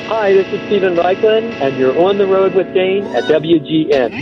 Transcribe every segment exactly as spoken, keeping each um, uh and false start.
Hi, this is Stephen Reichlin, and you're on the road with Dane at W G N.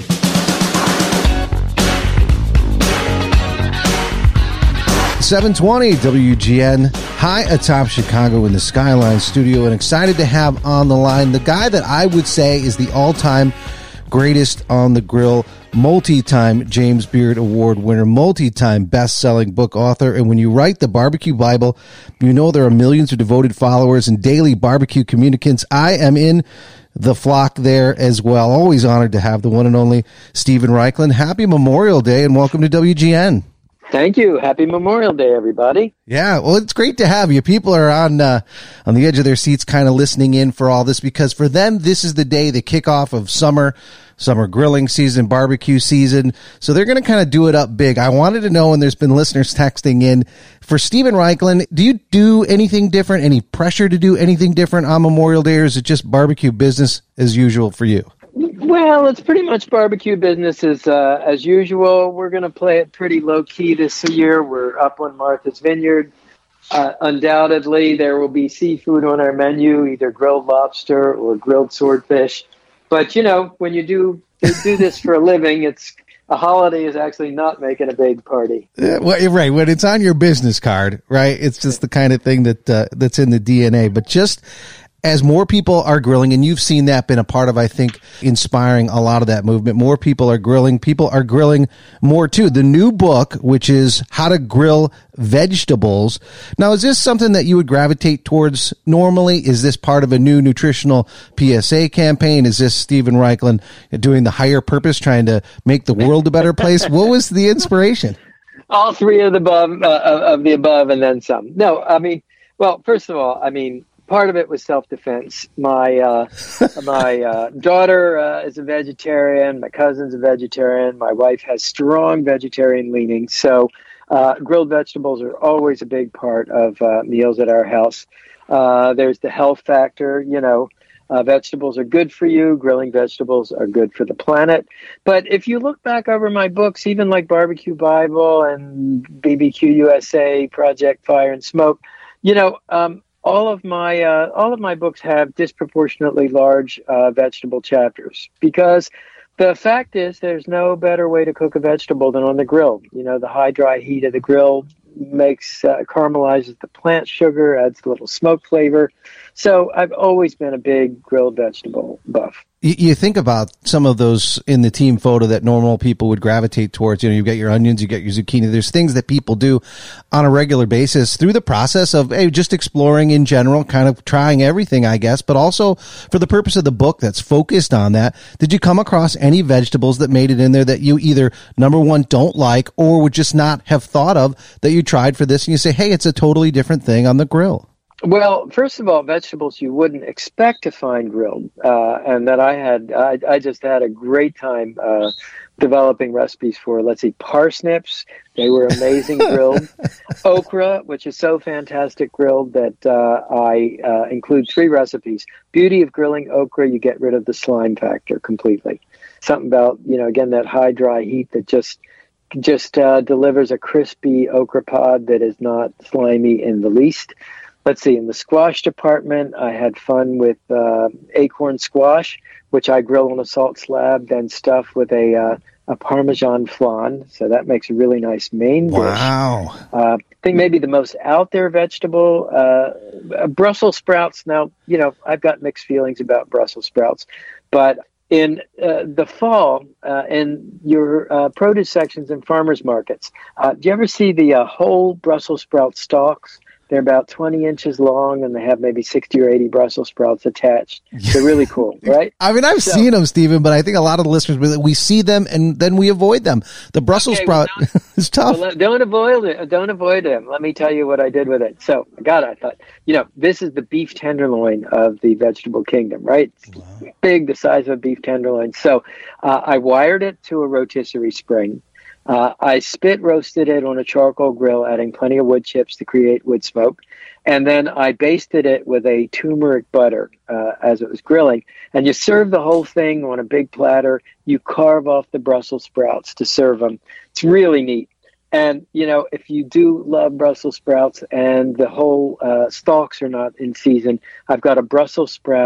seven twenty W G N, high atop Chicago in the Skyline studio, and excited to have on the line the guy that I would say is the all-time greatest on the grill, multi-time James Beard Award winner, multi-time best-selling book author. And when you write the Barbecue Bible, you know there are millions of devoted followers and daily barbecue communicants. I am in the flock there as well. Always honored to have the one and only Stephen Reichlin. Happy Memorial Day and welcome to W G N. Thank you. Happy Memorial Day, everybody. Yeah, well, it's great to have you. People are on uh, on the edge of their seats kind of listening in for all this because for them, this is the day, the kickoff of summer, summer grilling season, barbecue season. So they're going to kind of do it up big. I wanted to know, and there's been listeners texting in, for Stephen Reichlin, do you do anything different, any pressure to do anything different on Memorial Day, or is it just barbecue business as usual for you? Well, it's pretty much barbecue business as, uh, as usual. We're going to play it pretty low-key this year. We're up on Martha's Vineyard. Uh, undoubtedly, there will be seafood on our menu, either grilled lobster or grilled swordfish. But, you know, when you do do this for a living, it's a holiday is actually not making a big party. Yeah, well, right. When it's on your business card, right, it's just the kind of thing that uh, that's in the D N A. But just as more people are grilling, and you've seen that been a part of, I think, inspiring a lot of that movement. More people are grilling. People are grilling more, too. The new book, which is How to Grill Vegetables. Now, is this something that you would gravitate towards normally? Is this part of a new nutritional P S A campaign? Is this Stephen Reichlin doing the higher purpose, trying to make the world a better place? What was the inspiration? All three of the above, uh, of the above, and then some. No, I mean, well, first of all, I mean, part of it was self-defense. My uh, my uh, daughter uh, is a vegetarian. My cousin's a vegetarian. My wife has strong vegetarian leanings. So uh, grilled vegetables are always a big part of uh, meals at our house. Uh, there's the health factor. You know, uh, vegetables are good for you. Grilling vegetables are good for the planet. But if you look back over my books, even like Barbecue Bible and B B Q U S A, Project Fire and Smoke, you know, um, All of my uh, all of my books have disproportionately large uh, vegetable chapters because the fact is there's no better way to cook a vegetable than on the grill. You know, the high, dry heat of the grill makes uh, caramelizes the plant sugar, adds a little smoke flavor. So I've always been a big grilled vegetable buff. You think about some of those in the team photo that normal people would gravitate towards. You know, you've got your onions, you got your zucchini. There's things that people do on a regular basis through the process of hey, just exploring in general, kind of trying everything, I guess, but also for the purpose of the book that's focused on that. Did you come across any vegetables that made it in there that you either, number one, don't like or would just not have thought of that you tried for this and you say, hey, it's a totally different thing on the grill? Well, first of all, vegetables you wouldn't expect to find grilled, uh, and that I had, I, I just had a great time uh, developing recipes for. Let's see, parsnips, they were amazing grilled. Okra, which is so fantastic grilled that uh, I uh, include three recipes. Beauty of grilling okra, you get rid of the slime factor completely. Something about, you know, again, that high, dry heat that just just uh, delivers a crispy okra pod that is not slimy in the least. Let's see, in the squash department, I had fun with uh, acorn squash, which I grill on a salt slab, then stuff with a uh, a Parmesan flan. So that makes a really nice main dish. Wow. Uh, I think maybe the most out there vegetable, uh, Brussels sprouts. Now, you know, I've got mixed feelings about Brussels sprouts, but in uh, the fall, uh, in your uh, produce sections and farmers markets, uh, do you ever see the uh, whole Brussels sprout stalks? They're about twenty inches long, and they have maybe sixty or eighty Brussels sprouts attached. They're really cool, right? I mean, I've so, seen them, Stephen, but I think a lot of the listeners, we see them, and then we avoid them. The Brussels okay, sprout well, is tough. Well, don't avoid it. Don't avoid them. Let me tell you what I did with it. So, God, I thought, you know, this is the beef tenderloin of the vegetable kingdom, right? Wow. Big, the size of a beef tenderloin. So uh, I wired it to a rotisserie spring. Uh, I spit roasted it on a charcoal grill, adding plenty of wood chips to create wood smoke. And then I basted it with a turmeric butter uh, as it was grilling. And you serve the whole thing on a big platter. You carve off the Brussels sprouts to serve them. It's really neat. And, you know, if you do love Brussels sprouts and the whole uh, stalks are not in season, I've got a Brussels sprout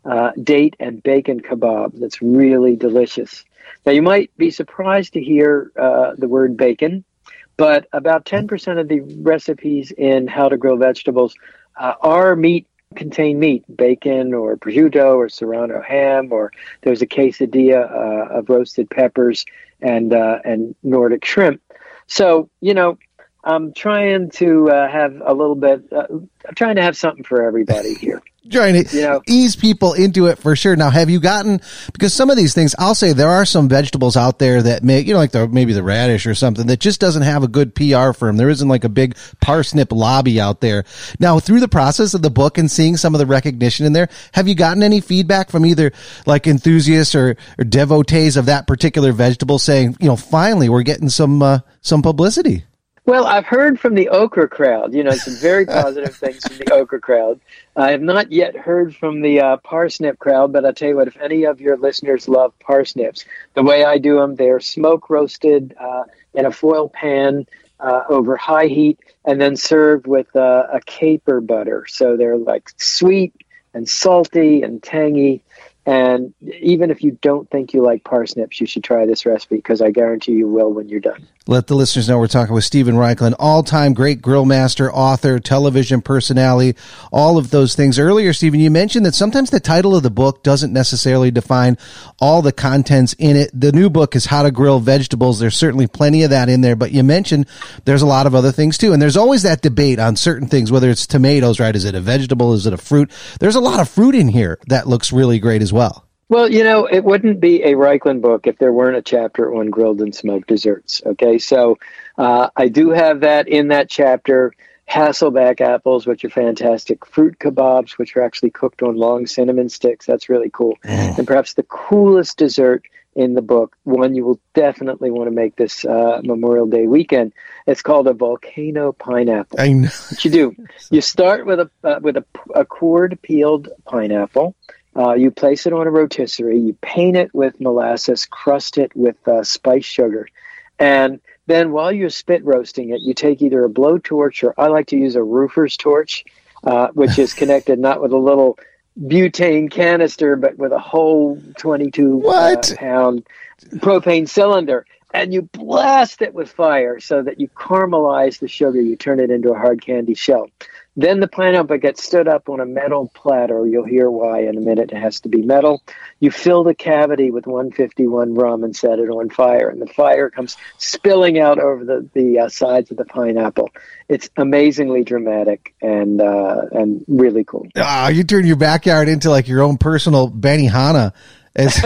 uh, date and bacon kebab that's really delicious. Now, you might be surprised to hear uh, the word bacon, but about ten percent of the recipes in How to Grill Vegetables uh, are meat, contain meat, bacon or prosciutto or serrano ham, or there's a quesadilla uh, of roasted peppers and uh, and Nordic shrimp. So, you know, I'm trying to uh, have a little bit, uh, I'm trying to have something for everybody here. Trying to you know, ease people into it for sure. Now, have you gotten, because some of these things, I'll say there are some vegetables out there that may, you know, like the, maybe the radish or something that just doesn't have a good P R for them. There isn't like a big parsnip lobby out there. Now, through the process of the book and seeing some of the recognition in there, have you gotten any feedback from either like enthusiasts or, or devotees of that particular vegetable saying, you know, finally we're getting some, uh, some publicity? Well, I've heard from the okra crowd, you know, some very positive things from the okra crowd. I have not yet heard from the uh, parsnip crowd, but I'll tell you what, if any of your listeners love parsnips, the way I do them, they're smoke roasted uh, in a foil pan uh, over high heat and then served with uh, a caper butter. So they're like sweet and salty and tangy. And even if you don't think you like parsnips, you should try this recipe because I guarantee you will when you're done. Let the listeners know we're talking with Steven Raichlen, all-time great grill master, author, television personality, all of those things. Earlier, Steven, you mentioned that sometimes the title of the book doesn't necessarily define all the contents in it. The new book is How to Grill Vegetables. There's certainly plenty of that in there, but you mentioned there's a lot of other things too. And there's always that debate on certain things, whether it's tomatoes, right? Is it a vegetable? Is it a fruit? There's a lot of fruit in here that looks really great as well. Well, you know, it wouldn't be a Raichlen book if there weren't a chapter on grilled and smoked desserts. Okay, so uh, I do have that in that chapter. Hasselback apples, which are fantastic. Fruit kebabs, which are actually cooked on long cinnamon sticks. That's really cool. Mm. And perhaps the coolest dessert in the book, one you will definitely want to make this uh, Memorial Day weekend. It's called a volcano pineapple. I know. What you do, you start with a uh, with a, a cored peeled pineapple. Uh, you place it on a rotisserie, you paint it with molasses, crust it with uh, spiced sugar, and then while you're spit roasting it, you take either a blowtorch or I like to use a roofer's torch, uh, which is connected not with a little butane canister, but with a whole twenty-two uh, pound propane cylinder. And you blast it with fire so that you caramelize the sugar. You turn it into a hard candy shell. Then the pineapple gets stood up on a metal platter. You'll hear why in a minute. It has to be metal. You fill the cavity with one fifty-one rum and set it on fire. And the fire comes spilling out over the, the uh, sides of the pineapple. It's amazingly dramatic and uh, and really cool. Ah, you turn your backyard into like your own personal Benihana. As,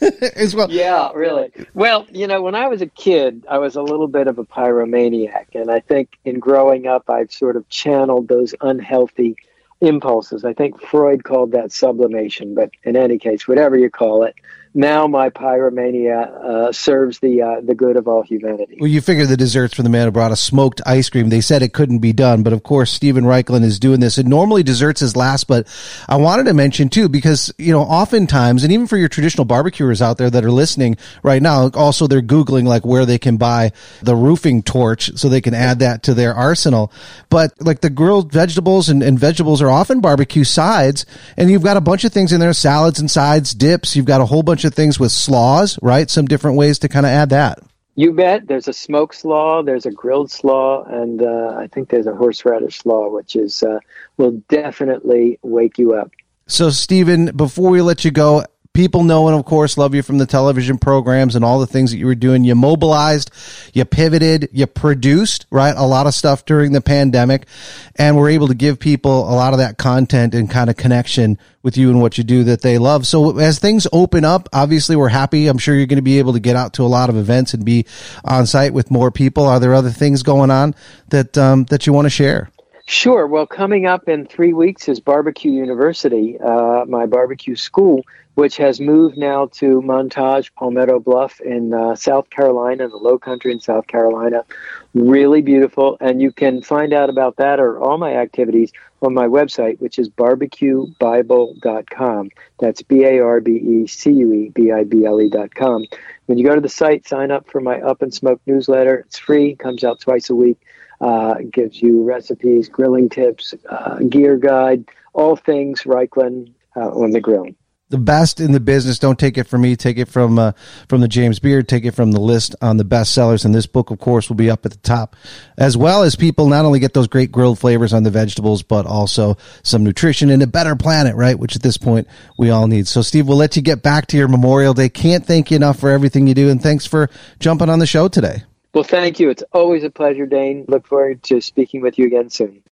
as well. Yeah, really. Well, you know, when I was a kid, I was a little bit of a pyromaniac. And I think in growing up, I've sort of channeled those unhealthy impulses. I think Freud called that sublimation. But in any case, whatever you call it, now my pyromania uh, serves the uh, the good of all humanity. Well, you figure the desserts for the man who brought us smoked ice cream. They said it couldn't be done, but of course, Steven Raichlen is doing this. And normally desserts is last, but I wanted to mention too, because, you know, oftentimes, and even for your traditional barbecuers out there that are listening right now, also they're Googling like where they can buy the roofing torch so they can add that to their arsenal. But like the grilled vegetables and, and vegetables are often barbecue sides, and you've got a bunch of things in there, salads and sides, dips. You've got a whole bunch of things with slaws, right? Some different ways to kind of add that. You bet. There's a smoked slaw, there's a grilled slaw, and uh, I think there's a horseradish slaw, which is uh, will definitely wake you up. So, Steven, before we let you go, people know and, of course, love you from the television programs and all the things that you were doing. You mobilized, you pivoted, you produced, right, a lot of stuff during the pandemic, and were able to give people a lot of that content and kind of connection with you and what you do that they love. So as things open up, obviously we're happy. I'm sure you're going to be able to get out to a lot of events and be on site with more people. Are there other things going on that um, that you want to share? Sure. Well, coming up in three weeks is Barbecue University, uh, my barbecue school, which has moved now to Montage, Palmetto Bluff in uh, South Carolina, in the Low Country in South Carolina. Really beautiful. And you can find out about that or all my activities on my website, which is barbecue bible dot com. That's B A R B E C U E B I B L E dot com. When you go to the site, sign up for my Up and Smoke newsletter. It's free, comes out twice a week. Uh, it gives you recipes, grilling tips, uh, gear guide, all things Raichlen. uh, on the grill. The best in the business. Don't take it from me. Take it from uh, from the James Beard. Take it from the list on the best sellers. And this book, of course, will be up at the top, as well as people not only get those great grilled flavors on the vegetables, but also some nutrition and a better planet, right? Which at this point we all need. So, Steve, we'll let you get back to your Memorial Day. Can't thank you enough for everything you do, and thanks for jumping on the show today. Well, thank you. It's always a pleasure, Dane. Look forward to speaking with you again soon.